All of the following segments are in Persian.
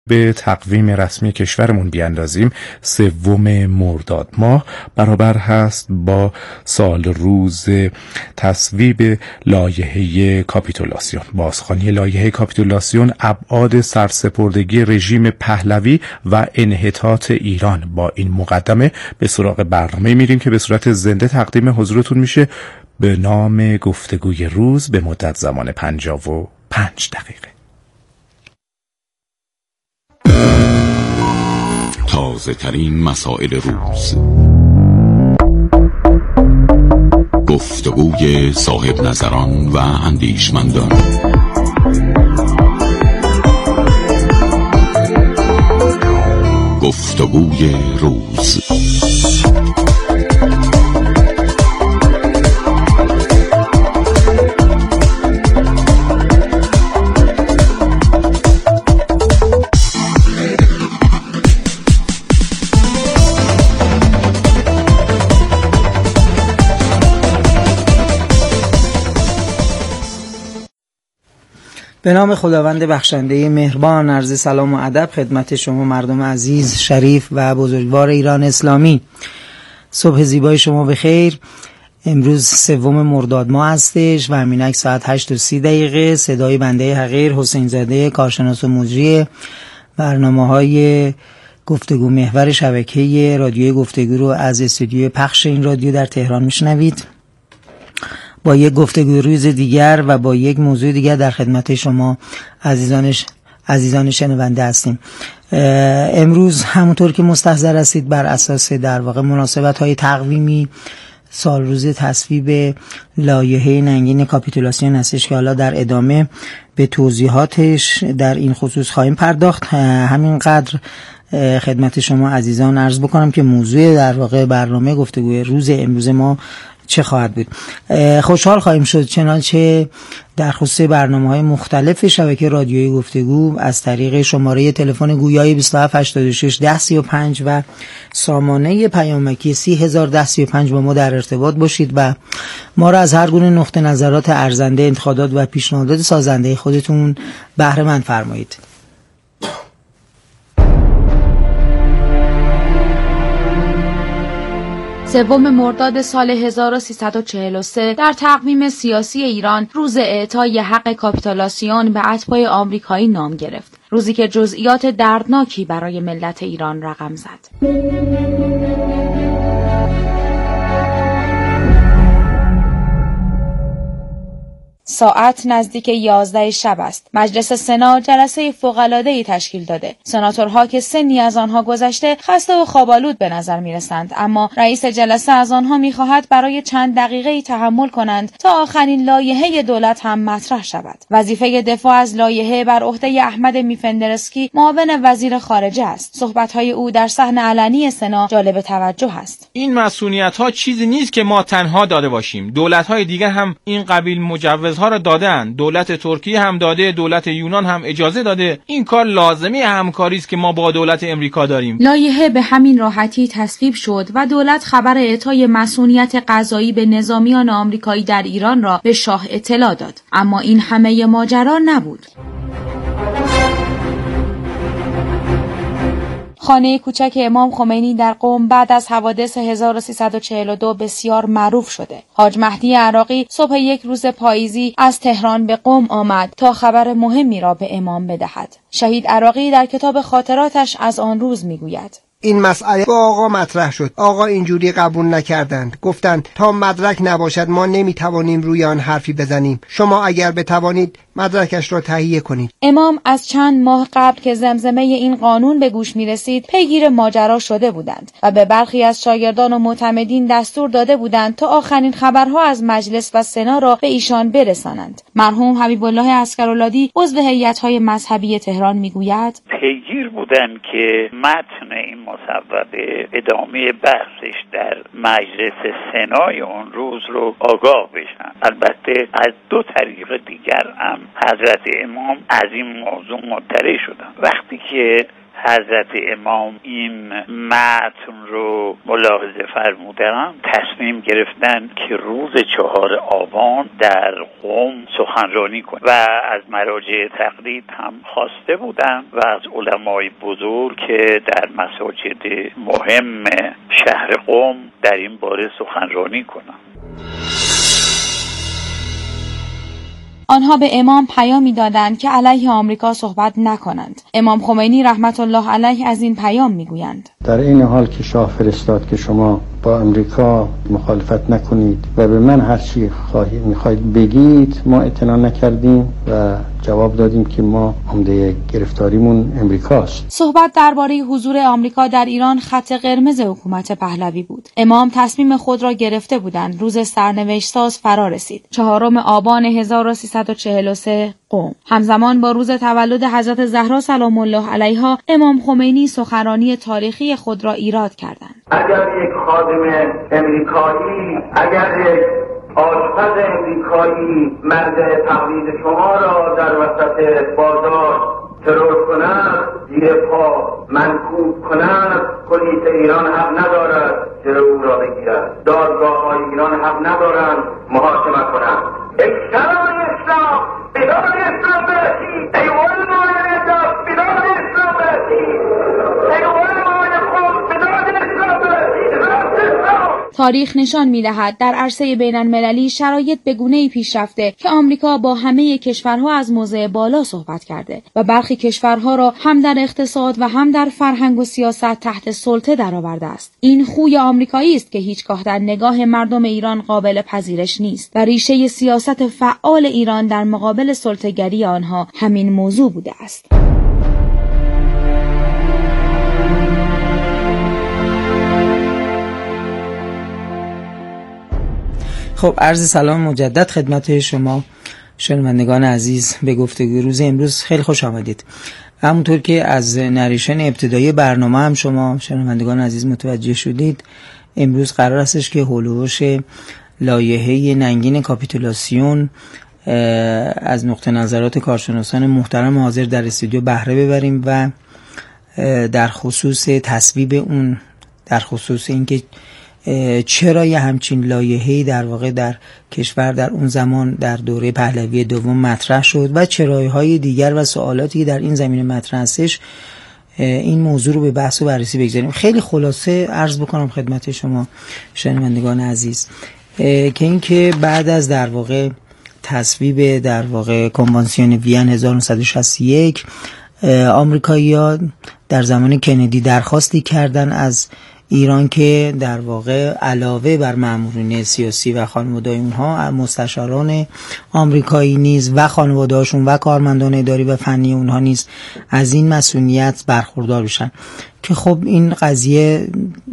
به تقویم رسمی کشورمون بیاندازیم، 3 مرداد ماه برابر هست با سال روز تصویب لایحه کاپیتولاسیون. بازخوانی لایحه کاپیتولاسیون ابعاد سرسپردگی رژیم پهلوی و انحطاط ایران. با این مقدمه به سراغ برنامه میریم که به صورت زنده تقدیم حضورتون میشه به نام گفتگوی روز به مدت زمان 55 دقیقه. تازه ترین مسائل روز، گفتگوی صاحب نظران و اندیشمندان، گفتگوی روز. به نام خداوند بخشنده مهربان، عرض سلام و ادب خدمت شما مردم عزیز، شریف و بزرگوار ایران اسلامی. صبح زیبای شما بخیر. امروز 3 مرداد ماه هستش و همینک ساعت 8:30. صدای بنده حقیر حسین زاده، کارشناس و مجری برنامه‌های گفتگو محور شبکه رادیوی گفتگو رو از استودیوی پخش این رادیو در تهران میشنوید. با یک گفتگوی روز دیگر و با یک موضوع دیگر در خدمت شما عزیزان شنونده هستیم. امروز همونطور که مستحضر هستید بر اساس در واقع مناسبت‌های تقویمی سال روز تصویب لایحه ننگین کاپیتولاسیون هستش که حالا در ادامه به توضیحاتش در این خصوص خواهیم پرداخت. همینقدر خدمت شما عزیزان عرض بکنم که موضوع در واقع برنامه گفتگوی روز امروز ما چه خواهد بود. خوشحال خواهیم شد چنانچه در خصوص برنامه‌های مختلف شبکه رادیویی گفتگو از طریق شماره تلفن گویای 27861035 و سامانه پیامکی 30105 با ما در ارتباط باشید و ما را از هر گونه نقطه نظرات ارزنده، انتقادات و پیشنهادات سازنده خودتون بهره مند فرمایید. سوم مرداد سال 1343 در تقویم سیاسی ایران روز اعطای حق کاپیتولاسیون به اتباع آمریکایی نام گرفت. روزی که جزئیات دردناکی برای ملت ایران رقم زد. ساعت نزدیک 11 شب است. مجلس سنا جلسه فوق‌العاده‌ای تشکیل داده. سناتورها که سنی از آنها گذشته خسته و خواب‌آلود به نظر می‌رسند، اما رئیس جلسه از آنها می‌خواهد برای چند دقیقه‌ای تحمل کنند تا آخرین لایحه دولت هم مطرح شود. وظیفه دفاع از لایحه بر عهده احمد میفندرسکی، معاون وزیر خارجه است. صحبت‌های او در صحن علنی سنا جالب توجه است. این مسئولیت‌ها چیزی نیست که ما تنها داده باشیم. دولت‌های دیگر هم این قبیل مجوزها را دادن. دولت ترکیه هم داده، دولت یونان هم اجازه داده. این کار لازمه همکاری است که ما با دولت امریکا داریم. لایحه به همین راحتی تصویب شد و دولت خبر اعطای مسئولیت قضایی به نظامیان آمریکایی در ایران را به شاه اطلاع داد. اما این همه ماجرا نبود. خانه کوچک امام خمینی در قم بعد از حوادث 1342 بسیار معروف شده. حاج مهدی عراقی صبح یک روز پاییزی از تهران به قم آمد تا خبر مهمی را به امام بدهد. شهید عراقی در کتاب خاطراتش از آن روز میگوید: این مسئله با آقا مطرح شد. آقا اینجوری قبول نکردند. گفتند تا مدرک نباشد ما نمیتوانیم روی آن حرفی بزنیم. شما اگر بتوانید مدرکش را تهیه کنید. امام از چند ماه قبل که زمزمه این قانون به گوش میرسید پیگیر ماجرا شده بودند و به برخی از شاگردان و معتمدین دستور داده بودند تا آخرین خبرها از مجلس و سنا را به ایشان برسانند. مرحوم حبیب الله عسکرالعادی عضو هیئت‌های مذهبی تهران میگوید: پیگیر بودند که متن این مصوبه ادامه بحثش در مجلس سنای اون روز رو آگاه بشن. البته از 2 طریق دیگر هم حضرت امام از این موضوع مطلع شدن. وقتی که حضرت امام این متن رو ملاحظه فرمودن، تصمیم گرفتن که روز 4 آبان در قم سخنرانی کنند و از مراجع تقلید هم خواسته بودند و از علمای بزرگ که در مساجد مهم شهر قم در این باره سخنرانی کنند. آنها به امام پیامی دادند که علیه آمریکا صحبت نکنند. امام خمینی رحمت الله علیه از این پیام میگویند: در این حال که شاه فرستاد که شما با امریکا مخالفت نکنید و به من هر چی میخواید بگید، ما اطلاع نکردیم و جواب دادیم که ما عمده گرفتاریمون امریکاست. صحبت درباره حضور آمریکا در ایران خط قرمز حکومت پهلوی بود. امام تصمیم خود را گرفته بودند. روز سرنوشت ساز فرا رسید. 4 آبان 1343 قم. همزمان با روز تولد حضرت زهرا سلام الله علیها، امام خمینی سخنرانی تاریخی خود را ایراد کردند. اگر یک خادم امریکایی، اگر یک آشپز امریکایی مرد تقلید شما را در وسط بازار ترور کند، زیر پا منکوب کند، پلیس ایران حق ندارد جلو او را بگیرد، دادگاه‌های ایران حق ندارند محاکمه کنند. اکرام اسلام، بیدار اسلام برسید، ای علمای نجات بیدار اسلام برسید، ای علمای خود بیدار اسلام برسید، راست اسلام. تاریخ نشان می‌دهد در عرصه بین‌المللی شرایط به گونه‌ای پیش رفته که آمریکا با همه کشورها از موضع بالا صحبت کرده و برخی کشورها را هم در اقتصاد و هم در فرهنگ و سیاست تحت سلطه درآورده است. این خوی آمریکایی است که هیچگاه در نگاه مردم ایران قابل پذیرش نیست و ریشه سیاست فعال ایران در مقابل سلطه‌گری آنها همین موضوع بوده است. خب، عرض سلام مجدد خدمت شما شنوندگان عزیز به گفتگوی روز امروز. خیلی خوش آمدید. همونطور که از نریشن ابتدایی برنامه هم شما شنوندگان عزیز متوجه شدید، امروز قرار استش که هولوش لایحه ننگین کاپیتولاسیون از نقطه نظرات کارشناسان محترم حاضر در استودیو بهره ببریم و در خصوص تصویب اون، در خصوص اینکه چرا یه همچین لایحه‌ای در واقع در کشور در اون زمان در دوره پهلوی دوم مطرح شد و چرایهای دیگر و سوالاتی که در این زمینه مطرح هستش، این موضوع رو به بحث و بررسی بگذاریم. خیلی خلاصه عرض بکنم خدمت شما شنوندگان عزیز که اینکه بعد از در واقع تصویب در واقع کنوانسیون وین 1961، آمریکایی‌ها در زمان کندی درخواستی کردن از ایران که در واقع علاوه بر مامورین سیاسی و خانواده اونها، مستشاران آمریکایی نیز و خانواده‌هاشون و کارمندان اداری و فنی اونها نیز از این مسئولیت برخوردار بشن، که خب این قضیه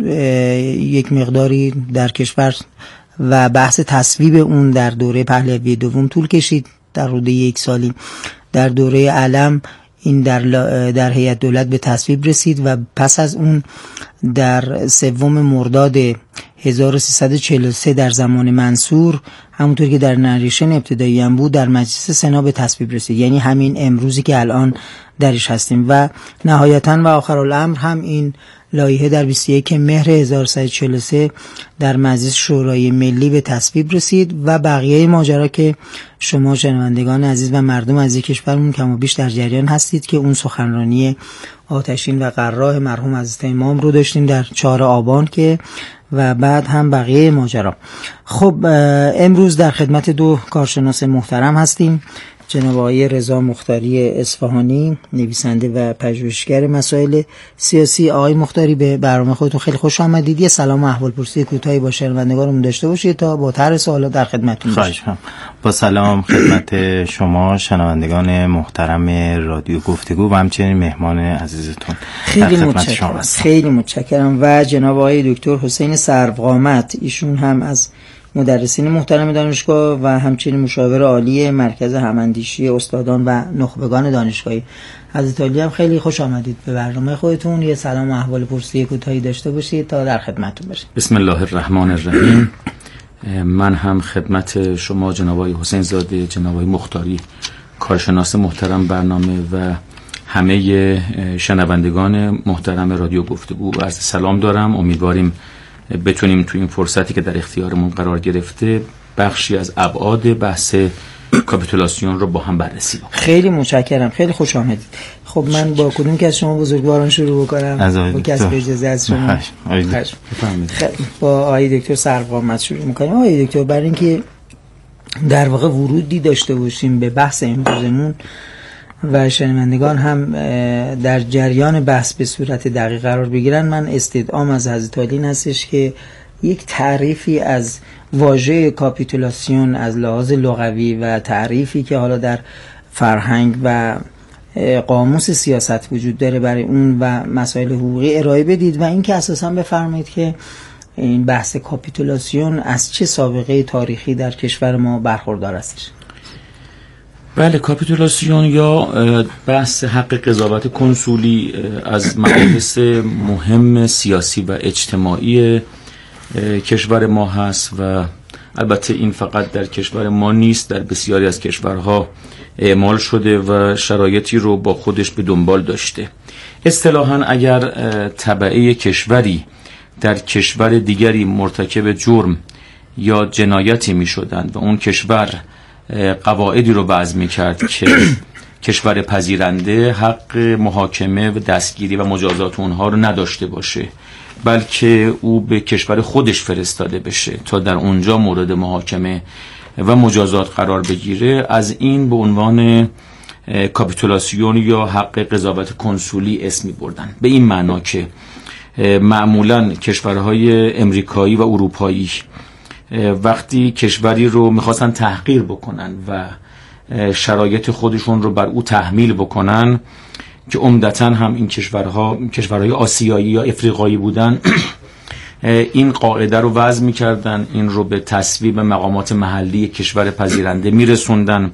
یک مقداری در کشور و بحث تصویب اون در دوره پهلوی دوم طول کشید. در حدود 1 سالی در دوره علم این در هیئت دولت به تصویب رسید و پس از اون در 3 مرداد 1343 در زمان منصور، همونطور که در نریشن ابتدایی هم بود، در مجلس سنا به تصویب رسید، یعنی همین امروزی که الان درش هستیم. و نهایتاً و آخرالامر هم این لایحه در 21 مهر 1343 در مجلس شورای ملی به تصویب رسید و بقیه ماجرا که شما شنوندگان عزیز و مردم عزیز کشورمون کم و بیش در جریان هستید که اون سخنرانی آتشین و قرار مرحوم حضرت امام رو داشتیم در 4 آبان که و بعد هم بقیه ماجرا. خب، امروز در خدمت 2 کارشناس محترم هستیم، جناب آقای رضا مختاری اصفهانی، نویسنده و پژوهشگر مسائل سیاسی. آقای مختاری، به برنامه خودتون خیلی خوش آمدید. یه سلام و احوالپرسی کوتاهی با شنوندگانمون داشته باشید تا با طرح سوالات در خدمتتون باشیم. با سلام خدمت شما شنوندگان محترم رادیو گفتگو و همچنین مهمان عزیزتون. خیلی متشکرم. و جناب آقای دکتر حسین سروقامت، ایشون هم از مدرسین محترم دانشگاه و همچنین مشاور عالی مرکز هماندیشی استادان و نخبگان دانشگاهی. حضرت عالی هم خیلی خوش آمدید به برنامه خودتون. یه سلام و احوال پرسی کوتاهی داشته باشید تا در خدمتتون باشیم. بسم الله الرحمن الرحیم. من هم خدمت شما جناب آقای حسین زاده، جناب آقای مختاری، کارشناس محترم برنامه و همه شنوندگان محترم رادیو گفتگو عرض سلام دارم. امیدواریم بتونیم تو این فرصتی که در اختیارمون قرار گرفته بخشی از ابعاد بحث کاپیتولاسیون رو با هم بررسی بکنیم. خیلی متشکرم، خیلی خوش آمدید. خب من با کدوم که از شما بزرگواران شروع بکنم؟ با کسب اجازه از شما. با آقای دکتر سرقامت شروع میکنیم. آقای دکتر، برای اینکه در واقع ورودی داشته باشیم به بحث امروزمون و شنوندگان هم در جریان بحث به صورت دقیق قرار بگیرن، من استدعام از حضرت عالی هستش که یک تعریفی از واژه کاپیتولاسیون از لحاظ لغوی و تعریفی که حالا در فرهنگ و قاموس سیاست وجود داره برای اون و مسائل حقوقی ارائه بدید و اینکه اساساً بفرمایید که این بحث کاپیتولاسیون از چه سابقه تاریخی در کشور ما برخوردار هستش. بله، کاپیتولاسیون یا بحث حق قضاوت کنسولی از مباحث مهم سیاسی و اجتماعی کشور ما هست و البته این فقط در کشور ما نیست، در بسیاری از کشورها اعمال شده و شرایطی رو با خودش به دنبال داشته. اصطلاحاً اگر تبعه کشوری در کشور دیگری مرتکب جرم یا جنایتی می شدند و اون کشور قواعدی رو وضع می کرد که کشور پذیرنده حق محاکمه و دستگیری و مجازات اونها رو نداشته باشه، بلکه او به کشور خودش فرستاده بشه تا در اونجا مورد محاکمه و مجازات قرار بگیره، از این به عنوان کاپیتولاسیون یا حق قضاوت کنسولی اسمی بردن. به این معنا که معمولاً کشورهای امریکایی و اروپایی وقتی کشوری رو میخواستن تحقیر بکنن و شرایط خودشون رو بر او تحمیل بکنن که عمدتاً هم این کشورهای آسیایی یا افریقایی بودن، این قاعده رو وضع میکردن، این رو به تصویب مقامات محلی کشور پذیرنده میرسوندن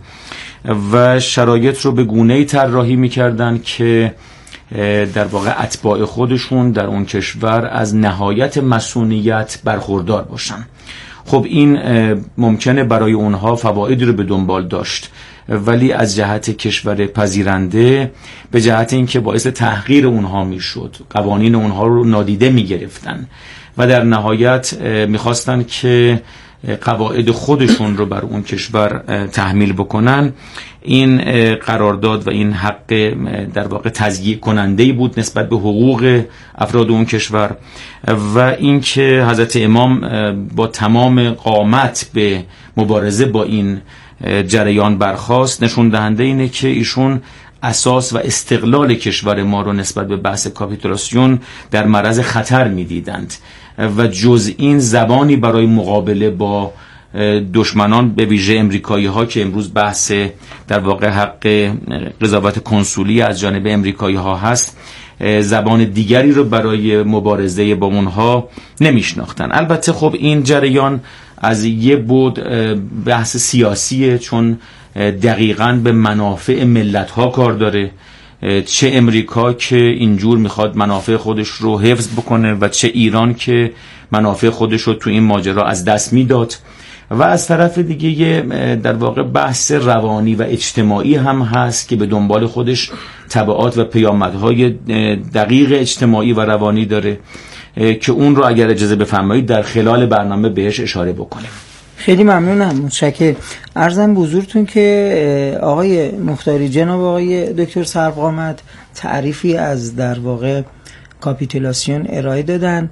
و شرایط رو به گونه‌ای طراحی میکردن که در واقع اتباع خودشون در اون کشور از نهایت مسئولیت برخوردار باشن. خب این ممکنه برای اونها فوایدی رو به دنبال داشت، ولی از جهت کشور پذیرنده به جهت اینکه باعث تحقیر اونها میشد، قوانین اونها رو نادیده میگرفتن و در نهایت میخواستن که قواعد خودشون رو بر اون کشور تحمیل بکنن. این قرارداد و این حق در واقع تضییع کننده‌ای بود نسبت به حقوق افراد اون کشور و اینکه حضرت امام با تمام قامت به مبارزه با این جریان برخاست، نشون دهنده اینه که ایشون اساس و استقلال کشور ما رو نسبت به بحث کاپیتولاسیون در معرض خطر می‌دیدند و جز این زبانی برای مقابله با دشمنان به ویژه امریکایی ها که امروز بحث در واقع حق قضاوت کنسولی از جانب امریکایی ها هست، زبان دیگری رو برای مبارزه با اونها نمیشناختن. البته خب این جریان از یه بود بحث سیاسیه، چون دقیقاً به منافع ملت ها کار داره، چه امریکا که اینجور میخواد منافع خودش رو حفظ بکنه و چه ایران که منافع خودش رو تو این ماجرا از دست میداد، و از طرف دیگه در واقع بحث روانی و اجتماعی هم هست که به دنبال خودش تبعات و پیامدهای دقیق اجتماعی و روانی داره که اون رو اگر اجازه بفرمایید در خلال برنامه بهش اشاره بکنیم. خیلی ممنونم، متشکرم. عرضم به حضورتون که آقای مختاری، جناب آقای دکتر سرقامت تعریفی از در واقع کاپیتولاسیون ارائه دادن.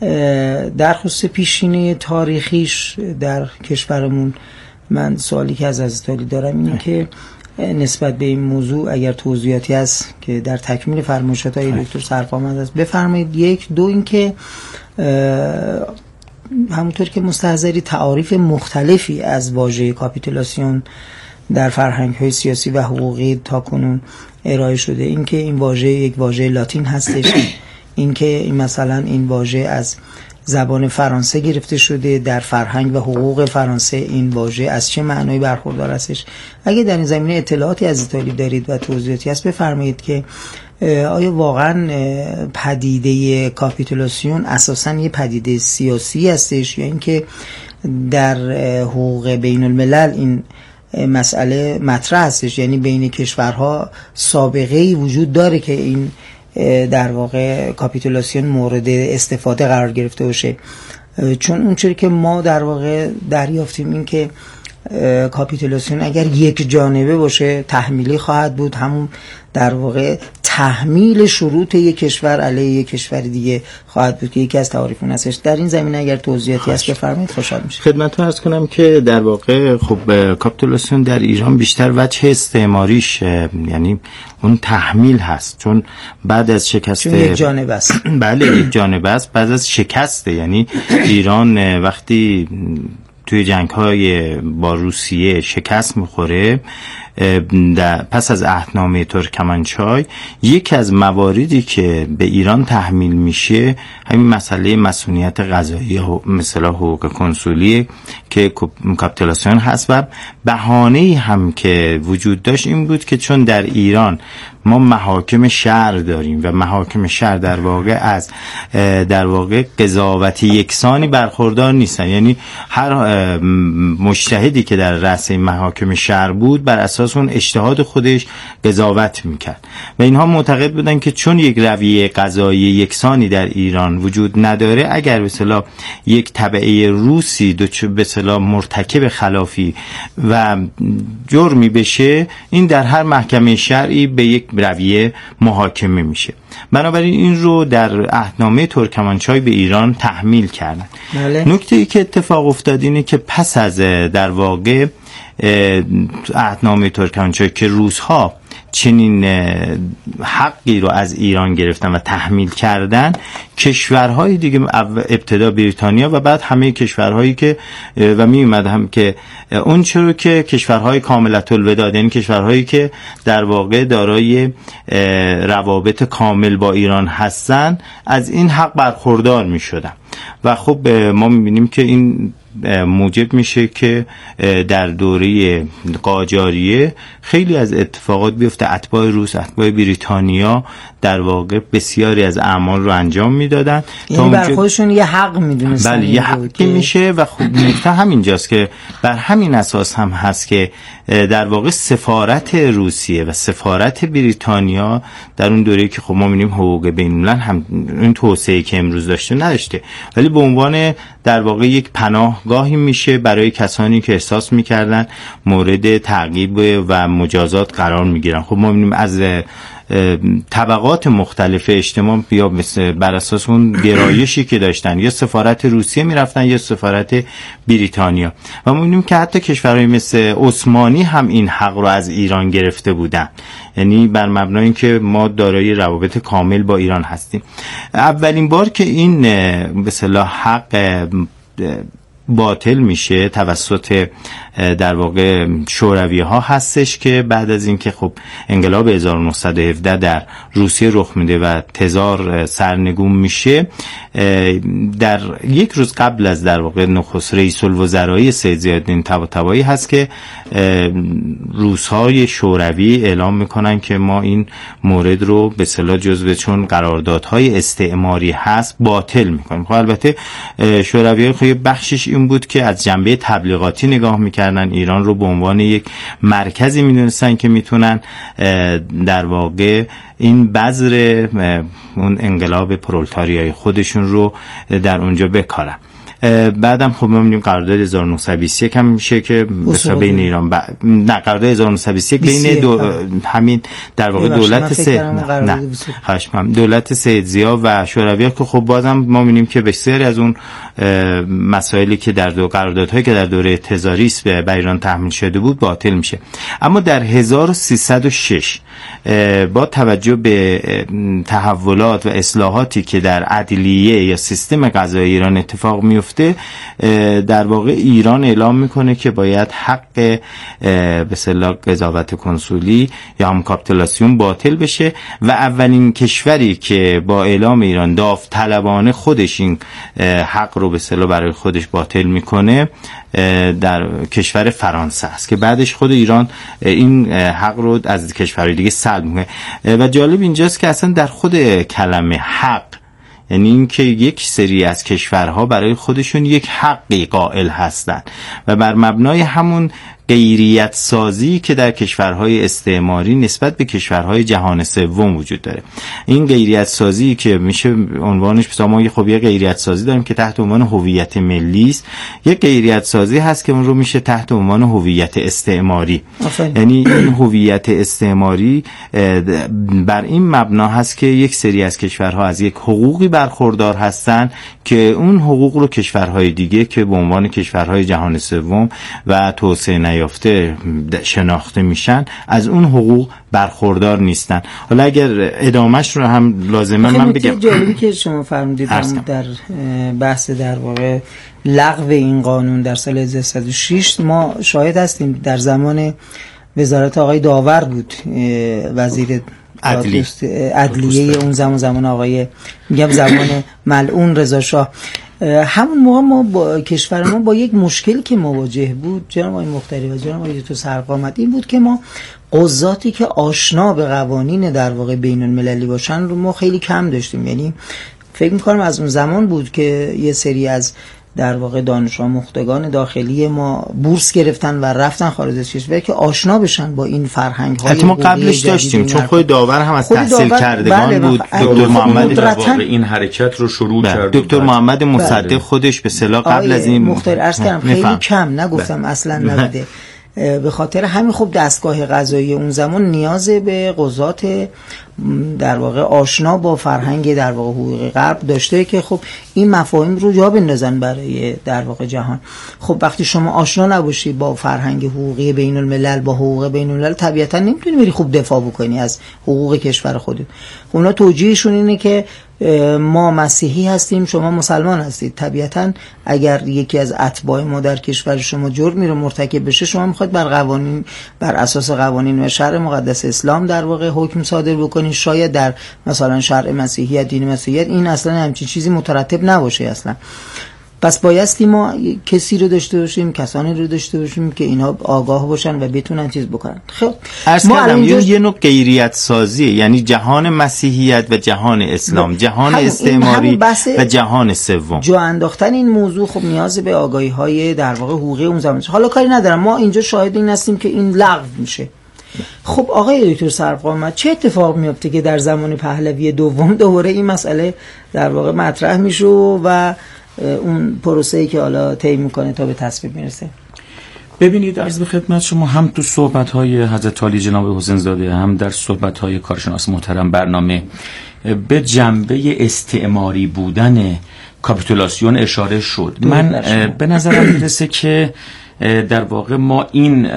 در خصوص پیشینه تاریخیش در کشورمون من سوالی که از حضرت عالی دارم اینه که نسبت به این موضوع اگر توضیحاتی هست که در تکمیل فرمایشات های دکتر سرقامت هست بفرمایید. یک، دو اینکه همونطور که مستحضری تعاریف مختلفی از واژه کاپیتولاسیون در فرهنگ‌های سیاسی و حقوقی تاکنون ارائه شده، اینکه این واژه یک واژه لاتین هستش، اینکه مثلا این واژه از زبان فرانسه گرفته شده، در فرهنگ و حقوق فرانسه این واژه از چه معنایی برخوردار هستش. اگه در این زمینه اطلاعاتی از ایتالی دارید و توضیحاتی هست بفرمایید که آیا واقعا پدیده کاپیتولاسیون اساساً یه پدیده سیاسی هستش یا اینکه در حقوق بین الملل این مسئله مطرح هستش، یعنی بین کشورها سابقه‌ای وجود داره که این در واقع کاپیتولاسیون مورد استفاده قرار گرفته باشه. چون اونچوری که ما در واقع دریافتیم این که کاپیتولاسیون اگر یک جانبه باشه تحمیلی خواهد بود، همون در واقع تحمیل شروط یک کشور علیه یک کشور دیگه خواهد بود که یکی از تعاریف اون هستش. در این زمینه اگر توضیحاتی هست بفرمایید خوشحال میشه. خدمتتون عرض کنم که در واقع خب کاپیتولاسیون در ایران بیشتر وجه استعماریش یعنی اون تحمیل هست، چون بعد از شکست یک جانبه است. بله یک جانبه است. بعد از شکست یعنی ایران وقتی توی جنگ‌های با روسیه شکست می‌خوره، پس از عهدنامه ترکمنچای یکی از مواردی که به ایران تحمیل میشه همین مسئله مسئولیت قضایی مثلا حقوق کنسولی که کاپیتولاسیون هست. و بهانه‌ای هم که وجود داشت این بود که چون در ایران ما محاکم شرع داریم و محاکم شرع در واقع از در واقع قضاوت یکسانی برخوردار نیستن، یعنی هر مجتهدی که در رأس محاکم شرع بود بر اساس اون اجتهاد خودش قضاوت میکرد و اینها معتقد بودن که چون یک رویه قضایی یکسانی در ایران وجود نداره، اگر به اصطلاح یک تبعه روسی به اصطلاح مرتکب خلافی و جرمی بشه، این در هر محکمه شرعی به یک رویه محاکمه میشه. بنابراین این رو در عهدنامه ترکمنچای به ایران تحمیل کردن. نکته‌ای که اتفاق افتاد اینه که پس از در واقع عهدنامه ترکمنچای که روس‌ها چنین حقی رو از ایران گرفتن و تحمیل کردن، کشورهای دیگه ابتدا بریتانیا و بعد همه کشورهایی که و می اومد هم که اون چرا که کشورهای کاملة الوداد، یعنی کشورهایی که در واقع دارای روابط کامل با ایران هستن، از این حق برخوردار می شدن. و خب ما می بینیم که این موجب میشه که در دوره قاجاریه خیلی از اتفاقات بیفته. اتباع روس، اتباع بریتانیا در واقع بسیاری از اعمال رو انجام میدادن، یعنی بر خودشون یه حق میدونستن. بله یه حقی میشه و خب نکته همینجاست که بر همین اساس هم هست که در واقع سفارت روسیه و سفارت بریتانیا در اون دوره که خب ما می‌بینیم حقوق بین‌الملل هم این توسعه‌ای که امروز داشته نداشته، ولی به عنوان در واقع یک پناهگاهی میشه برای کسانی که احساس میکردن مورد تعقیب و مجازات قرار میگیرن. خب ما می‌بینیم از طبقات مختلف اجتماع یا بر اساس اون گرایشی که داشتن یا سفارت روسیه میرفتن یا سفارت بریتانیا. و ما می‌بینیم که حتی کشورهای مثل عثمانی هم این حق رو از ایران گرفته بودن، یعنی بر مبنای اینکه ما دارای روابط کامل با ایران هستیم. اولین بار که این به اصطلاح حق باطل میشه توسط در واقع شوروی ها هستش که بعد از اینکه خب انقلاب 1917 در روسیه رخ میده و تزار سرنگون میشه، در یک روز قبل از در واقع نخست رئیس الوزرای سید ضیاءالدین طباطبایی هست که روس‌های شوروی اعلام میکنن که ما این مورد رو به اصطلاح جزو چون قراردادهای استعماری هست باطل میکنیم. خب البته شوروی خب بخشش این بود که از جنبه تبلیغاتی نگاه میکردن، ایران رو به عنوان یک مرکزی میدونستن که میتونن در واقع این بذر اون انقلاب پرولتاریای خودشون رو در اونجا بکارن. بعدم خب ما می‌بینیم قرارداد 1921 هم میشه که مثلا بین ایران نه قرارداد 1921 بین همین در واقع دولت سید ضیا و شوروی که خب بازم ما می‌بینیم که بسیاری از اون مسائلی که در قراردادهایی که در دوره تزاریست به ایران تحمیل شده بود باطل میشه. اما در 1306 با توجه به تحولات و اصلاحاتی که در عدلیه یا سیستم قضایی ایران اتفاق میفته، در واقع ایران اعلام میکنه که باید حق به اصطلاح قضاوت کنسولی یا هم کاپیتولاسیون باطل بشه و اولین کشوری که با اعلام ایران داوطلبانه خودش این حق رو به اصطلاح برای خودش باطل میکنه در کشور فرانسه است که بعدش خود ایران این حق رو از کشورهای دیگه سلب میکنه. و جالب اینجاست که اصلا در خود کلمه حق، یعنی این که یک سری از کشورها برای خودشون یک حقی قائل هستند و بر مبنای همون غیریت سازی که در کشورهای استعماری نسبت به کشورهای جهان سوم وجود داره. این غیریت سازی که میشه عنوانش مثلا ما خب یه غیریت سازی داریم که تحت عنوان هویت ملی است، یک غیریت سازی هست که اون رو میشه تحت عنوان هویت استعماری. یعنی این هویت استعماری بر این مبنا هست که یک سری از کشورها از یک حقوقی برخوردار هستن که اون حقوق رو کشورهای دیگه که به عنوان کشورهای جهان سوم و توسعه نیافته شناخته میشن از اون حقوق برخوردار نیستن. حالا اگر ادامهش رو هم لازمه من بگم. جالبی که شما فرمودید در بحث در واقع لغو این قانون در سال 1306 ما شاهد هستیم. در زمان وزارت آقای داور بود وزیر عدلیه اون زمان آقای زمان ملعون رضا شاه. همون موقع ما با کشور ما با یک مشکل که مواجه بود جناب آقای مختاری و جناب آقای دکتر سرقامت این بود که ما قضاتی که آشنا به قوانین در واقع بین المللی باشن رو ما خیلی کم داشتیم. یعنی فکر می‌کنم از اون زمان بود که یه سری از در واقع دانش آموختگان داخلی ما بورس گرفتن و رفتن خارج از کشور که آشنا بشن با این فرهنگ‌های. حتی ما قبلش داشتیم چون خود داور هم از تحصیل کردگان بود. دکتر محمد در واقع این حرکت رو شروع کرد. دکتر محمد مصدق خودش به اصطلاح قبل از این مختار عرض کردم خیلی کم نگفتم اصلا نبوده. به خاطر همین خب دستگاه قضایی اون زمان نیاز به قضات در واقع آشنا با فرهنگ در واقع حقوق غرب داشته که خب این مفاهیم رو جا بندازن برای در واقع جهان. خب وقتی شما آشنا نباشی با فرهنگ حقوقی بین الملل با حقوق بین الملل طبیعتا نمیتونی بری خوب دفاع بکنی از حقوق کشور خودت. اونا توجیهشون اینه که ما مسیحی هستیم شما مسلمان هستید. طبیعتا اگر یکی از اتباع ما در کشور شما جرمی رو مرتکب بشه شما میخواید بر اساس قوانین و شرع مقدس اسلام در واقع حکم صادر بکنید. شاید در مثلا شرع مسیحیت دین مسیحیت این اصلا همچین چیزی مترتب نباشه اصلا. پس بایستی ما کسی رو داشته باشیم کسانی رو داشته باشیم که اینا آگاه باشن و بتونن چیز بکنن. خب ما الان یه نوع غیریت سازی یعنی جهان مسیحیت و جهان اسلام جهان استعماری و جهان سوم جا انداختن این موضوع خب نیاز به آگاهی های در واقع حقوقی اون زمان. حالا کاری ندارم ما اینجا شاهد این هستیم که این لغو میشه. خب آقای دکتر سرقامت چه اتفاق میفته که در زمان پهلوی دوم دوباره این مسئله در واقع مطرح میشه و اون پروسه‌ای که حالا طی میکنه تا به تصویب میرسه؟ ببینید عرض به خدمت شما هم تو صحبت‌های حضرت عالی جناب حسین زاده هم در صحبت‌های کارشناس محترم برنامه به جنبه استعماری بودن کاپیتولاسیون اشاره شد. من به نظرم میرسه که در واقع ما این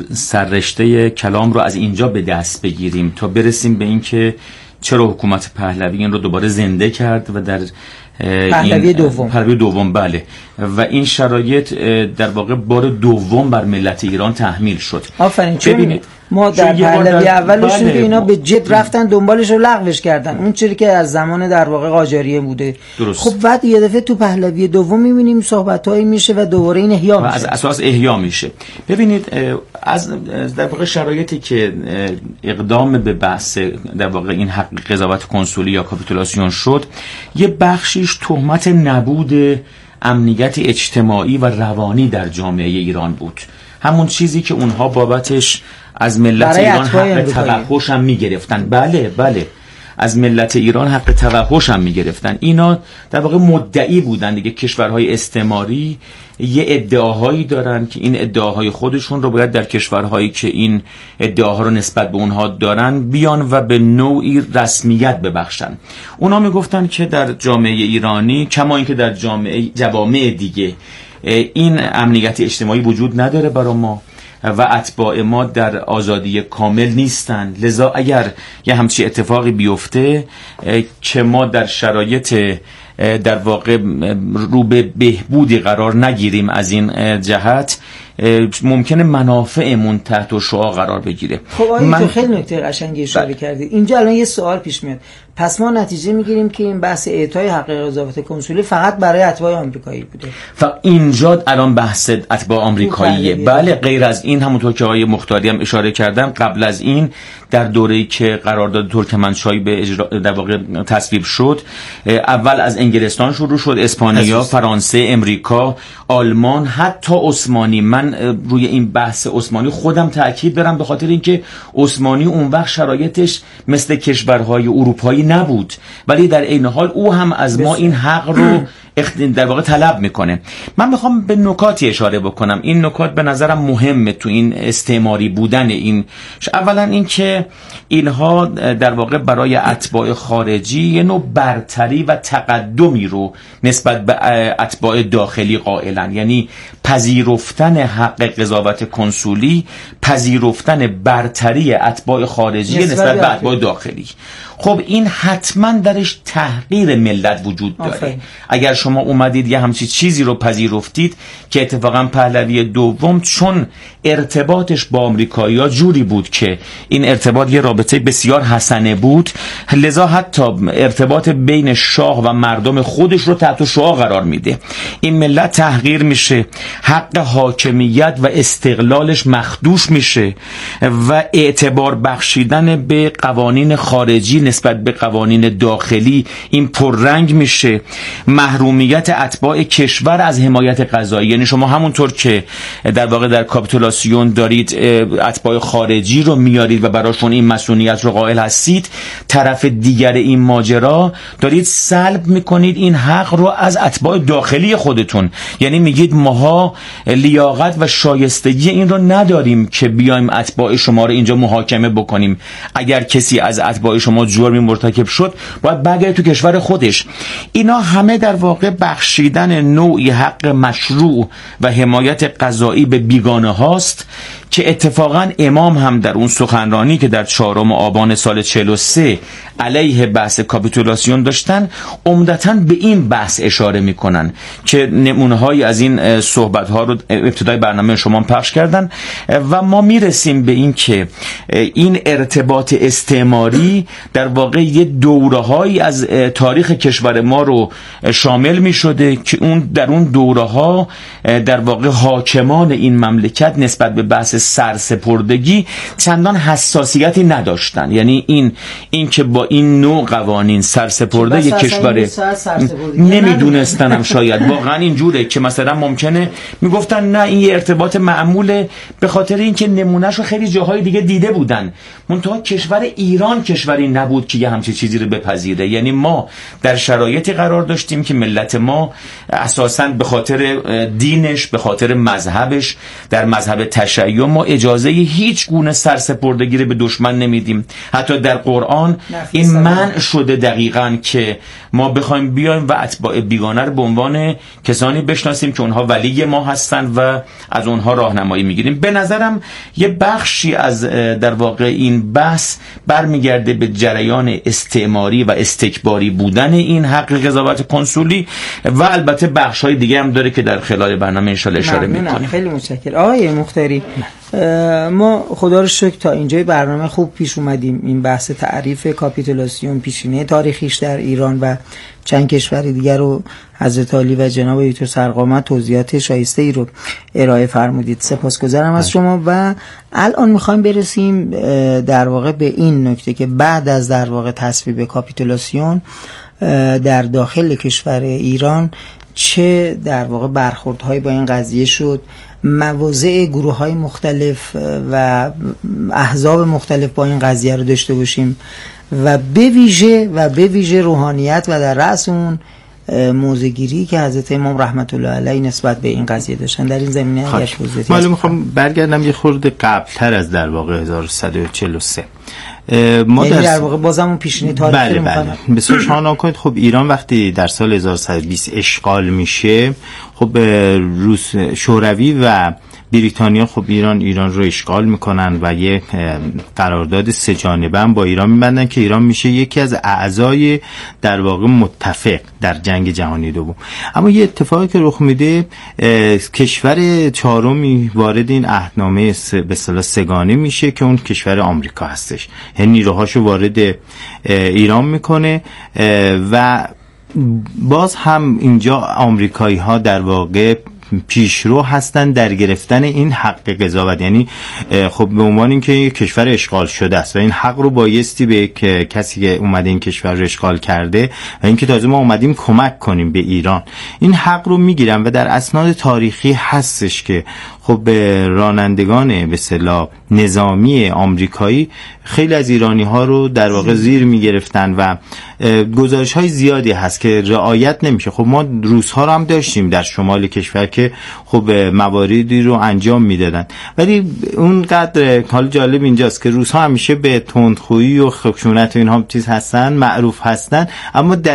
سررشته کلام رو از اینجا به دست بگیریم تا برسیم به این که چرا حکومت پهلوی این رو دوباره زنده کرد و در پهلوی دوم بله و این شرایط در واقع بار دوم بر ملت ایران تحمیل شد. آفرین. ببینید ما در پهلوی اولشون که اینا به جد رفتن دنبالش رو لغوش کردن اون چیزی که از زمان در واقع قاجاریه بوده. درست. خب بعد یه دفعه تو پهلوی دوم می‌بینیم صحبتایی میشه و دوباره این احیا میشه. از اساس احیا میشه. ببینید از در واقع شرایطی که اقدام به بحث در واقع این حق قضاوت کنسولی یا کاپیتولاسیون شد یه بخشیش تهمت نبود امنیت اجتماعی و روانی در جامعه ایران بود. همون چیزی که اونها بابتش از ملت ایران حق توحش هم میگرفتن. بله از ملت ایران حق توحش هم میگرفتن. اینا در واقع مدعی بودن دیگه. کشورهای استعماری یه ادعاهایی دارن که این ادعاهای خودشون رو باید در کشورهایی که این ادعاها رو نسبت به اونها دارن بیان و به نوعی رسمیت ببخشن. اونا میگفتن که در جامعه ایرانی کما اینکه در جوامع دیگه این امنیت اجتماعی وجود نداره برای ما و اتباع ما در آزادی کامل نیستن. لذا اگر یه همچی اتفاقی بیفته که ما در شرایط در واقع رو به بهبودی قرار نگیریم از این جهت ممکنه منافعمون تحت شعاع قرار بگیره. خب تو خیلی نکته قشنگی اشاره کردی. اینجا الان یه سوال پیش میاد. پس ما نتیجه میگیریم که این بحث اعطای حق قضاوت کنسولی فقط برای اتباع آمریکایی بوده. اینجا الان بحث اتباع آمریکاییه. بله غیر از این همونطور که آقای مختاری هم اشاره کردن قبل از این در دوره‌ای که قرارداد ترکمنچای به اجرا در واقع تصویب شد اول از انگلستان شروع شد، اسپانیا، فرانسه، امریکا، آلمان، حتی عثمانی. من من روی این بحث عثمانی خودم تاکید برم، به خاطر اینکه عثمانی اون وقت شرایطش مثل کشورهای اروپایی نبود، ولی در عین حال او هم از ما این حق رو در واقع طلب میکنه. من میخوام به نکاتی اشاره بکنم. این نکات به نظرم مهمه تو این استعماری بودن این. اولا این که اینها در واقع برای اتباع خارجی یه نوع برتری و تقدمی رو نسبت به اتباع داخلی قائلن، یعنی پذیرفتن حق قضاوت کنسولی، پذیرفتن برتری اتباع خارجی نسبت به اتباع داخلی. خب این حتما درش تحقیر ملت وجود داره. اگر شما اومدید یه همچین چیزی رو پذیرفتید که اتفاقا پهلوی دوم چون ارتباطش با آمریکایی‌ها جوری بود که این ارتباط یه رابطه بسیار حسنه بود، لذا حتی ارتباط بین شاه و مردم خودش رو تحت شعاع قرار میده. این ملت تحقیر میشه، حق حاکمیت و استقلالش مخدوش میشه و اعتبار بخشیدن به قوانین خارجی نسبت به قوانین داخلی این پررنگ میشه. محرومیت اتباع کشور از حمایت قضایی، یعنی شما همونطور که در واقع در کاپیتولاسیون دارید اتباع خارجی رو میارید و براشون این مسئولیت رو قائل هستید، طرف دیگر این ماجرا دارید سلب میکنید این حق رو از اتباع داخلی خودتون. یعنی میگید ماها لیاقت و شایستگی این رو نداریم که بیایم اتباع شما رو اینجا محاکمه بکنیم. اگر کسی از اتباع شما جرمی مرتکب شد باید برگرده تو کشور خودش. اینا همه در واقع بخشیدن نوعی حق مشروع و حمایت قضایی به بیگانه هاست که اتفاقا امام هم در اون سخنرانی که در 4 آبان سال 43 علیه بحث کاپیتولاسیون داشتن عمدتاً به این بحث اشاره میکنن که نمونه‌هایی از این صحبت‌ها رو ابتدای برنامه شما پخش کردن و ما میرسیم به این که این ارتباط استعماری در واقع یه دوره‌هایی از تاریخ کشور ما رو شامل میشده که در اون دوره‌ها در واقع حاکمان این مملکت نسبت به بحث سرسپردگی چندان حساسیتی نداشتن. یعنی این که با این نوع قوانین سرسپرده یک کشور نمیدونستنم شاید واقعا اینجوره که مثلا ممکنه میگفتن نه این یه ارتباط معموله، به خاطر اینکه نمونهشو خیلی جاهای دیگه دیده بودن. منتها کشور ایران کشوری نبود که یه همچین چیزی رو بپذیره. یعنی ما در شرایطی قرار داشتیم که ملت ما اساساً به خاطر دینش، به خاطر مذهبش، در مذهب تشیع ما اجازه هیچ گونه سرسپردگی رو به دشمن نمیدیم. حتی در قرآن این منع شده دقیقاً که ما بخوایم بیایم و اتباع بیگانه رو به عنوان کسانی بشناسیم که اونها ولی ما هستن و از اونها راهنمایی میگیریم. به نظرم یه بخشی از در واقع این بحث برمیگرده به جریان استعماری و استکباری بودن این حق قضاوت کنسولی و البته بخش‌های دیگه هم داره که در خلال برنامه انشالله اشاره می‌کنیم. خیلی متشکرم آقای مختاری. ما خدا رو شکر تا اینجای برنامه خوب پیش اومدیم. این بحث تعریف کاپیتولاسیون، پیشینه تاریخیش در ایران و چند کشور دیگر رو حضرت علی و جناب دکتر سرقامت توضیحات شایسته ای رو ارائه فرمودید. سپاسگزارم از شما و الان میخوایم برسیم در واقع به این نکته که بعد از در واقع تصویب کاپیتولاسیون در داخل کشور ایران چه در واقع برخوردهایی با این قضیه شد، مواضع گروه‌های مختلف و احزاب مختلف با این قضیه رو داشته باشیم و به ویژه روحانیت و در رأس اون موضع‌گیری که حضرت امام رحمت الله علیه نسبت به این قضیه داشتن. در این زمینه یک توضیحی هست؟ میخوام برگردم یه خورده قبل‌تر از در واقع 1143. ما در واقع بازم اون پیشینه تاریخی بله. بسیار شاهنامه کنید. خب ایران وقتی در سال 1120 اشغال میشه، خب روس شوروی و بریتانیا خب ایران رو اشغال میکنن و یه قرارداد 3 جانبه با ایران میبندن که ایران میشه یکی از اعضای در واقع متفق در جنگ جهانی دوم. اما یه اتفاقی که رخ میده، کشور چهارمی وارد این عهدنامه به اصطلاح سگانه میشه که اون کشور آمریکا هستش. یعنی نیروهاشو وارد ایران میکنه و باز هم اینجا آمریکایی ها در واقع پیشرو هستن در گرفتن این حق قضاوت. یعنی خب به عنوان اینکه یک کشور اشغال شده است و این حق رو بایستی به کسی که اومده این کشور رو اشغال کرده و اینکه تازه ما اومدیم کمک کنیم به ایران، این حق رو میگیرن و در اسناد تاریخی هستش که خب به رانندگان به اصطلاح نظامی آمریکایی خیلی از ایرانی ها رو در واقع زیر میگرفتن و گزارش های زیادی هست که رعایت نمیشه. خب ما روس ها رو هم داشتیم در شمال کشور که خب مواردی رو انجام میدادن، ولی اونقدر حال جالب اینجاست که روس ها همیشه به تندخویی و خشونت و اینها چیز هستن، معروف هستن، اما در